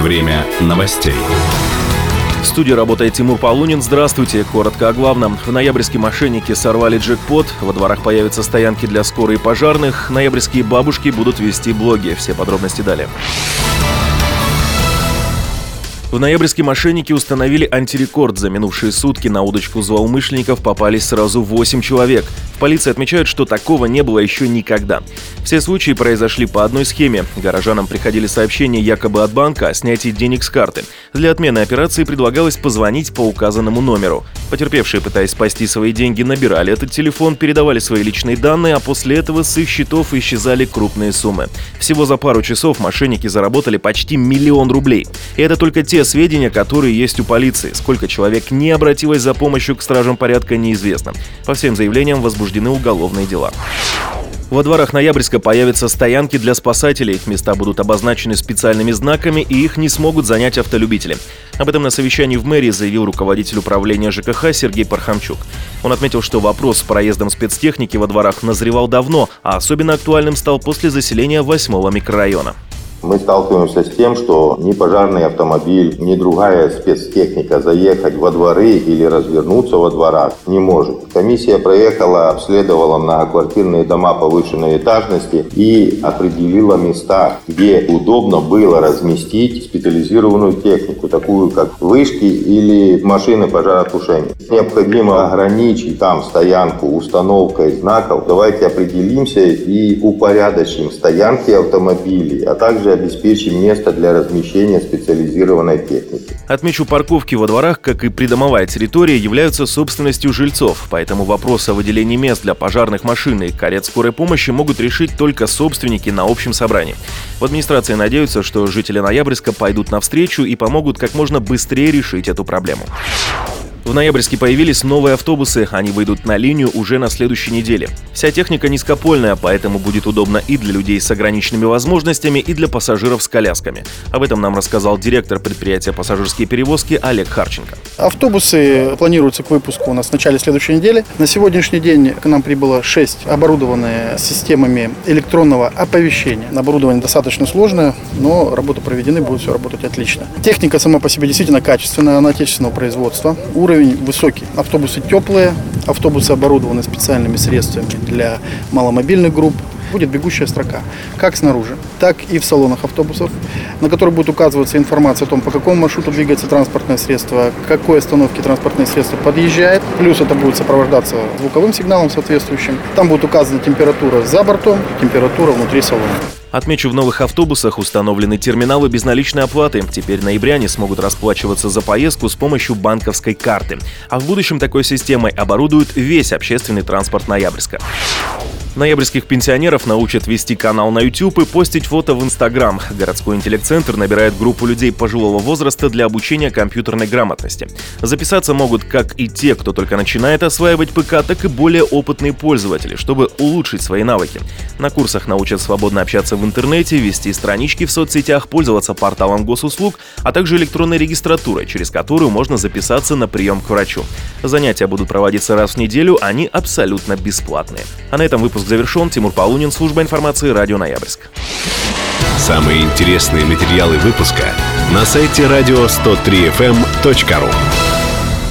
Время новостей. В студии работает Тимур Полунин. Здравствуйте. Коротко о главном. В ноябрьске мошенники сорвали джекпот. Во дворах появятся стоянки для скорой и пожарных. Ноябрьские бабушки будут вести блоги. Все подробности далее. В ноябрьске мошенники установили антирекорд. За минувшие сутки на удочку злоумышленников попались сразу 8 человек. В полиции отмечают, что такого не было еще никогда. Все случаи произошли по одной схеме. Горожанам приходили сообщения якобы от банка о снятии денег с карты. Для отмены операции предлагалось позвонить по указанному номеру. Потерпевшие, пытаясь спасти свои деньги, набирали этот телефон, передавали свои личные данные, а после этого с их счетов исчезали крупные суммы. Всего за пару часов мошенники заработали почти 1 000 000 рублей. И это только те сведения, которые есть у полиции. Сколько человек не обратилось за помощью к стражам порядка, неизвестно. По всем заявлениям возбуждены уголовные дела. Во дворах Ноябрьска появятся стоянки для спасателей. Места будут обозначены специальными знаками, и их не смогут занять автолюбители. Об этом на совещании в мэрии заявил руководитель управления ЖКХ Сергей Пархамчук. Он отметил, что вопрос с проездом спецтехники во дворах назревал давно, а особенно актуальным стал после заселения 8-го микрорайона. Мы сталкиваемся с тем, что ни пожарный автомобиль, ни другая спецтехника заехать во дворы или развернуться во дворах не может. Комиссия проехала, обследовала многоквартирные дома повышенной этажности и определила места, где удобно было разместить специализированную технику, такую как вышки или машины пожаротушения. Необходимо ограничить там стоянку установкой знаков. Давайте определимся и упорядочим стоянки автомобилей, а также обеспечим место для размещения специализированной техники. Отмечу, парковки во дворах, как и придомовая территория, являются собственностью жильцов, поэтому вопрос о выделении мест для пожарных машин и карет скорой помощи могут решить только собственники на общем собрании. В администрации надеются, что жители Ноябрьска пойдут навстречу и помогут как можно быстрее решить эту проблему. В Ноябрьске появились новые автобусы, они выйдут на линию уже на следующей неделе. Вся техника низкопольная, поэтому будет удобно и для людей с ограниченными возможностями, и для пассажиров с колясками. Об этом нам рассказал директор предприятия «Пассажирские перевозки» Олег Харченко. Автобусы планируются к выпуску у нас в начале следующей недели. На сегодняшний день к нам прибыло 6 оборудованные системами электронного оповещения. Оборудование достаточно сложное, но работы проведены, будет все работать отлично. Техника сама по себе действительно качественная, она отечественного производства. Уровень высокий. Автобусы теплые, автобусы оборудованы специальными средствами для маломобильных групп. Будет бегущая строка, как снаружи, так и в салонах автобусов, на которой будет указываться информация о том, по какому маршруту двигается транспортное средство, к какой остановке транспортное средство подъезжает. Плюс это будет сопровождаться звуковым сигналом соответствующим. Там будет указана температура за бортом, температура внутри салона. Отмечу, в новых автобусах установлены терминалы безналичной оплаты. Теперь ноябряне смогут расплачиваться за поездку с помощью банковской карты. А в будущем такой системой оборудуют весь общественный транспорт Ноябрьска. Ноябрьских пенсионеров научат вести канал на YouTube и постить фото в Instagram. Городской интеллект-центр набирает группу людей пожилого возраста для обучения компьютерной грамотности. Записаться могут как и те, кто только начинает осваивать ПК, так и более опытные пользователи, чтобы улучшить свои навыки. На курсах научат свободно общаться в интернете, вести странички в соцсетях, пользоваться порталом госуслуг, а также электронной регистратурой, через которую можно записаться на прием к врачу. Занятия будут проводиться раз в неделю, они абсолютно бесплатные. А на этом выпуск завершен. Тимур Полунин, служба информации, Радио Ноябрьск. Самые интересные материалы выпуска на сайте radio103fm.ru.